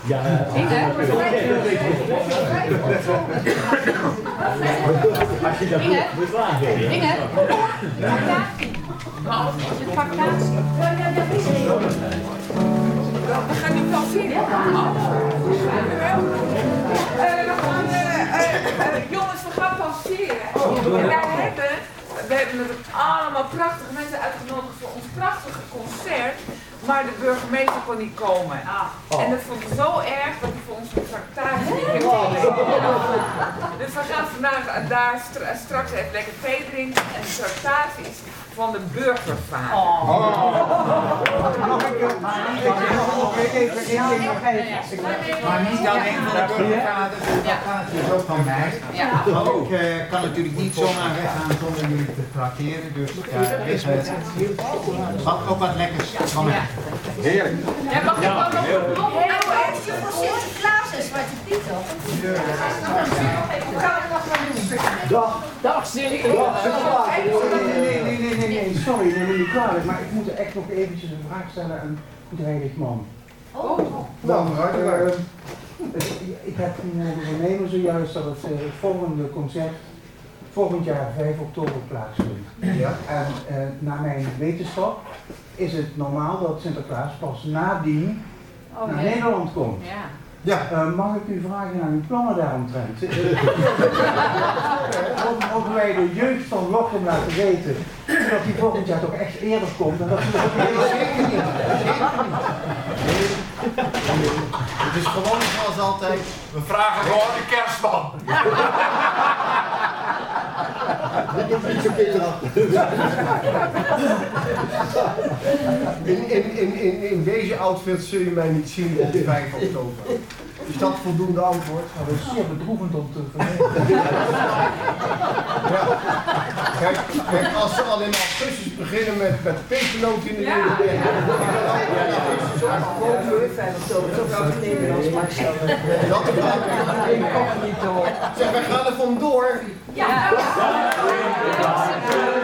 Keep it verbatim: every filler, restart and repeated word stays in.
Ja, Inge? als je dat Inge? moet vragen. Inge? Het pak kaas. We gaan nu passeren. We gaan, uh, uh, uh, jongens, we gaan passeren. En wij hebben, we hebben natuurlijk allemaal prachtige mensen uitgenodigd voor ons prachtige concert. Maar de burgemeester kon niet komen. En dat vond ik zo erg dat hij voor ons een tractatie heeft. Dus we gaan vandaag daar stra straks even lekker thee drinken. En de tractatie is van de burgervader. Oh. Mag ik nog even één nog even? Maar niet alleen van de burgervader, dat gaat dus ook van mij. Want ik uh, kan natuurlijk niet zomaar weggaan zonder jullie te trakteren. Dus ja, is het uh, ook wat lekkers van mij. Heerlijk. Ja, mag ik dan nog nog Heel erg voor Sinterklaas en Zwarte Piet toch? Dag. Dag, Siri. Nee, nee, nee, nee, nee, nee, sorry, neem me niet kwalijk, maar ik moet er echt nog eventjes een vraag stellen aan Pieter Heiligman. Oh. Nou, uh, ik heb mogen vernemen zojuist dat het, uh, het volgende concert volgend jaar vijf oktober plaatsvindt. Ja. En uh, naar mijn wetenschap is het normaal dat Sinterklaas pas nadien Oh, naar nee. Nederland komt. Ja. Ja. Uh, mag ik u vragen naar uw plannen daaromtrent? Mogen wij de jeugd van Lochem laten weten dat hij volgend jaar toch echt eerder komt en dat hij dat Nee, zeker niet. Zeker niet. Het is gewoon zoals altijd. We vragen gewoon de kerstman. In, in, in, in, in deze outfit zul je mij niet zien op vijf oktober. Is dat voldoende antwoord? Dat is zeer bedroevend om te vernemen. Ja. Kijk, kijk, als ze al in augustus beginnen met, met pepernoten in de Ja. winkel. vijf oktober, zo groot in Nederlands, maar zo. Dat is wel. Ik kom er niet door. Zeg, wij gaan er vandoor. Ja.